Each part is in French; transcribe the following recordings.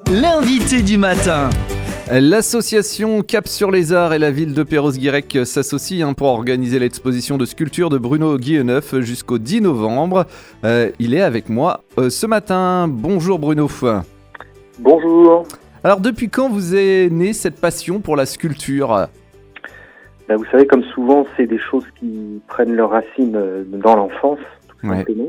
L'invité du matin. L'association Cap sur les Arts et la ville de Perros-Guirec s'associent pour organiser l'exposition de sculpture de Bruno Guilleneuf jusqu'au 10 novembre. Il est avec moi ce matin. Bonjour Bruno. Bonjour. Alors depuis quand vous est née cette passion pour la sculpture ? Vous savez, comme souvent, c'est des choses qui prennent leurs racines dans l'enfance, tout simplement.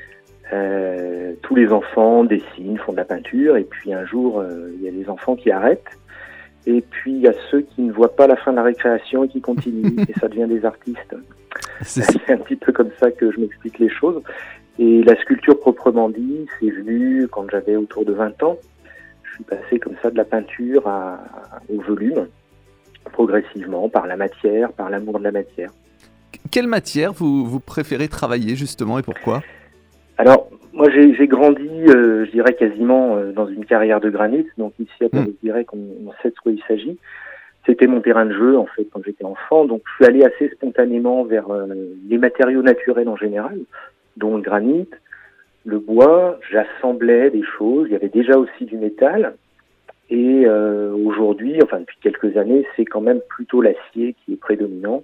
Tous les enfants dessinent, font de la peinture, et puis un jour, il y a des enfants qui arrêtent. Et puis, il y a ceux qui ne voient pas la fin de la récréation et qui continuent, et ça devient des artistes. C'est un petit peu comme ça que je m'explique les choses. Et la sculpture proprement dit, c'est venu quand j'avais autour de 20 ans. Je suis passé comme ça de la peinture au volume, progressivement, par la matière, par l'amour de la matière. Quelle matière vous préférez travailler justement et pourquoi ? Alors, moi j'ai grandi, je dirais quasiment dans une carrière de granit, donc ici à Perros-Guirec, on sait de quoi il s'agit. C'était mon terrain de jeu en fait quand j'étais enfant, donc je suis allé assez spontanément vers les matériaux naturels en général, dont le granit, le bois. J'assemblais des choses, il y avait déjà aussi du métal, et aujourd'hui, enfin depuis quelques années, c'est quand même plutôt l'acier qui est prédominant.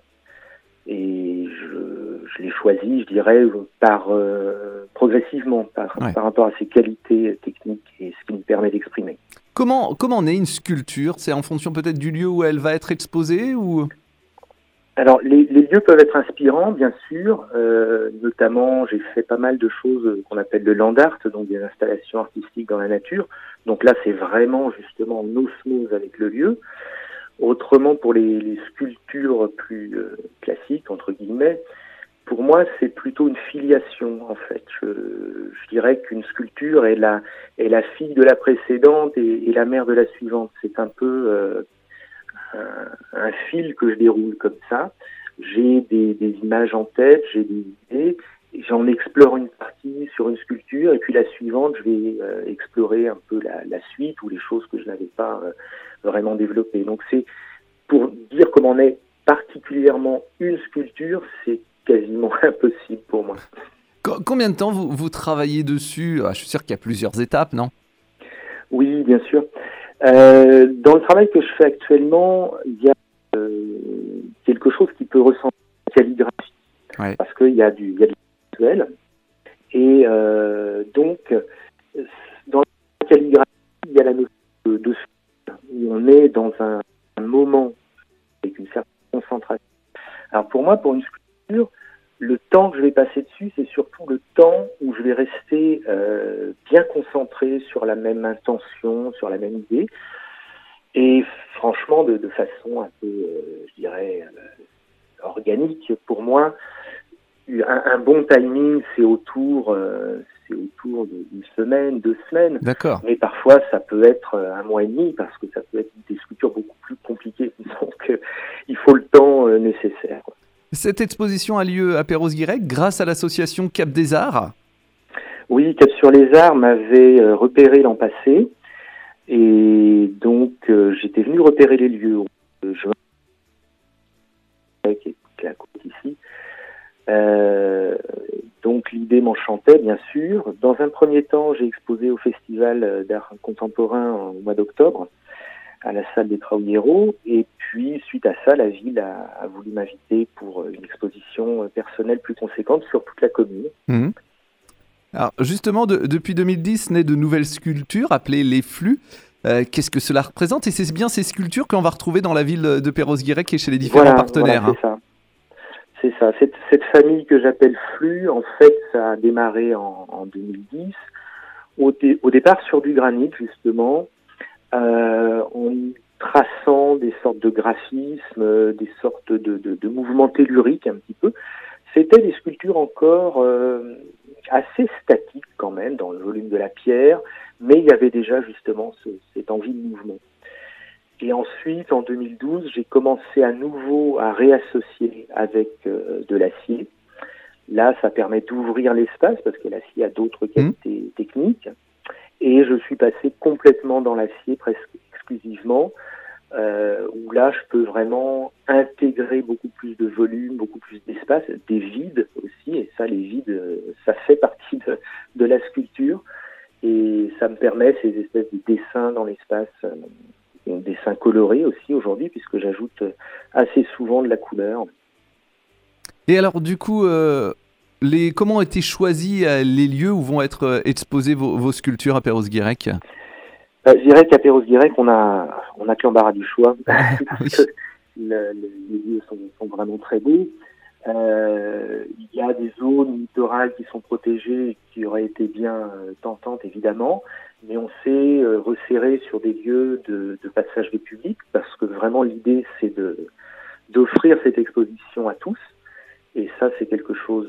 Et je l'ai choisi, je dirais, progressivement, par rapport à ses qualités techniques et ce qui me permet d'exprimer. Comment naît une sculpture ? C'est en fonction peut-être du lieu où elle va être exposée ou... Alors, les lieux peuvent être inspirants, bien sûr. Notamment, j'ai fait pas mal de choses qu'on appelle le land art, donc des installations artistiques dans la nature. Donc là, c'est vraiment justement en osmose avec le lieu. Autrement, pour les sculptures plus classiques, entre guillemets, pour moi, c'est plutôt une filiation, en fait. Je dirais qu'une sculpture est la fille de la précédente et la mère de la suivante. C'est un peu un fil que je déroule comme ça. J'ai des images en tête, j'ai des idées, j'en explore une partie sur une sculpture, et puis la suivante, je vais explorer un peu la suite ou les choses que je n'avais pas vraiment développées. Donc c'est pour dire comment on est particulièrement une sculpture, c'est quasiment impossible pour moi. Combien de temps vous travaillez dessus ? Je suis sûr qu'il y a plusieurs étapes, non ? Oui, bien sûr. Dans le travail que je fais actuellement, il y a quelque chose qui peut ressembler à la calligraphie, parce qu'il y a du visuel. Et donc, dans la calligraphie, il y a la notion de où on est dans un moment avec une certaine concentration. Alors pour moi, pour une sculpture, le temps que je vais passer dessus, c'est surtout le temps où je vais rester bien concentré sur la même intention, sur la même idée, et franchement de façon un peu, je dirais, organique. Pour moi, un bon timing, c'est autour d'une semaine, 2 semaines. D'accord. Mais parfois, ça peut être 1 mois et demi, parce que ça peut être des sculptures beaucoup plus compliquées. Donc, il faut le temps nécessaire. Cette exposition a lieu à Perros-Guirec grâce à l'association Cap des Arts. Oui, Cap sur les Arts m'avait repéré l'an passé. Et donc, j'étais venu repérer les lieux. Je qui est la côte ici. Donc l'idée m'enchantait, bien sûr. Dans un premier temps, j'ai exposé au Festival d'art contemporain au mois d'octobre, à la salle des Trauliero. Et puis, suite à ça, la ville a voulu m'inviter pour une exposition personnelle plus conséquente sur toute la commune. Mmh. Alors justement, depuis 2010, naît de nouvelles sculptures appelées les flux. Qu'est-ce que cela représente ? Et c'est bien ces sculptures qu'on va retrouver dans la ville de Perros-Guirec et chez les différents partenaires. Voilà, c'est ça. C'est ça. Cette famille que j'appelle Flux, en fait, ça a démarré en 2010. Au départ, sur du granit, justement, en traçant des sortes de graphismes, des sortes de mouvements telluriques, un petit peu. C'était des sculptures encore assez statiques, quand même, dans le volume de la pierre, mais il y avait déjà, justement, cette envie de mouvement. Et ensuite, en 2012, j'ai commencé à nouveau à réassocier avec de l'acier. Là, ça permet d'ouvrir l'espace parce que l'acier a d'autres qualités techniques. Et je suis passé complètement dans l'acier, presque exclusivement, où là, je peux vraiment intégrer beaucoup plus de volume, beaucoup plus d'espace, des vides aussi. Et ça, les vides, ça fait partie de la sculpture. Et ça me permet ces espèces de dessins dans l'espace, des dessins colorés aussi aujourd'hui, puisque j'ajoute assez souvent de la couleur. Et alors du coup, comment ont été choisis les lieux où vont être exposées vos sculptures à Perros-Guirec? Je dirais qu'à Perros-Guirec, on a que l'embarras du choix. Oui. Les lieux sont vraiment très beaux. Il y a des zones littorales qui sont protégées et qui auraient été bien tentantes, évidemment, mais on s'est resserré sur des lieux de passage des publics, parce que vraiment l'idée, c'est d'offrir cette exposition à tous. Et ça, c'est quelque chose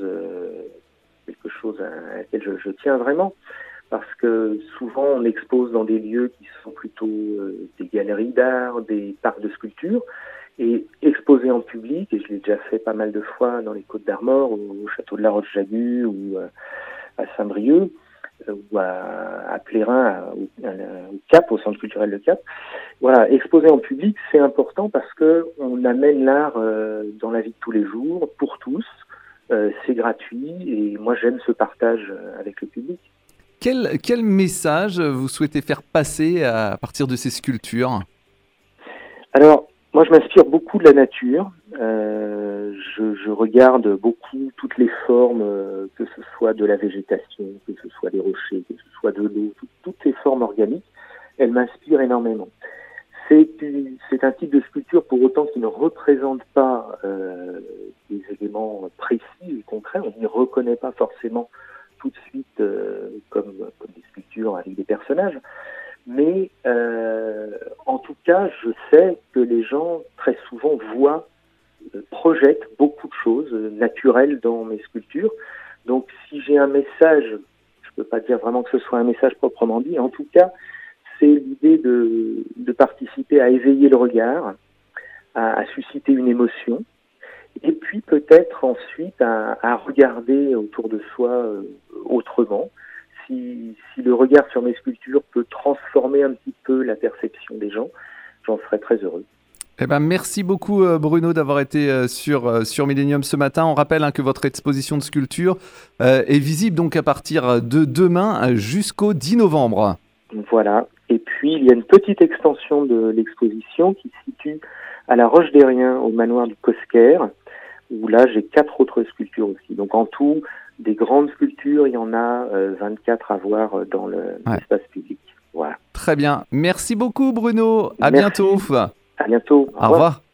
à laquelle je tiens vraiment, parce que souvent on expose dans des lieux qui sont plutôt des galeries d'art, des parcs de sculpture, et exposer en public, et je l'ai déjà fait pas mal de fois dans les Côtes-d'Armor, au château de la Roche-Jagu, ou à Saint-Brieuc, ou à Plérin, au Cap, au Centre culturel de Cap. Voilà, exposer en public, c'est important parce que on amène l'art dans la vie de tous les jours, pour tous. C'est gratuit, et moi j'aime ce partage avec le public. Quel message vous souhaitez faire passer à partir de ces sculptures? Alors, moi je m'inspire beaucoup de la nature. Je regarde beaucoup toutes les formes, que ce soit de la végétation, que ce soit des rochers, que ce soit de l'eau, toutes ces formes organiques, elles m'inspirent énormément. C'est un type de sculpture pour autant qui ne représente pas des éléments précis et concrets. On n'y reconnaît pas forcément tout de suite comme des sculptures avec des personnages. Mais en tout cas, je sais que les gens très souvent projettent beaucoup de choses naturelles dans mes sculptures. Donc si j'ai un message, je peux pas dire vraiment que ce soit un message proprement dit, en tout cas, c'est l'idée de participer à éveiller le regard, à susciter une émotion, et puis peut-être ensuite à regarder autour de soi autrement. Si le regard sur mes sculptures peut transformer un petit peu la perception des gens, j'en serais très heureux. Eh ben, merci beaucoup Bruno d'avoir été sur Millennium ce matin. On rappelle que votre exposition de sculpture est visible donc à partir de demain jusqu'au 10 novembre. Voilà. Et puis, il y a une petite extension de l'exposition qui se situe à la Roche-des-Riens, au manoir du Cosquer, où là, j'ai 4 autres sculptures aussi. Donc, en tout, des grandes sculptures, il y en a 24 à voir dans l'espace public. Voilà. Très bien. Merci beaucoup, Bruno. À Merci. bientôt. À bientôt. Au revoir.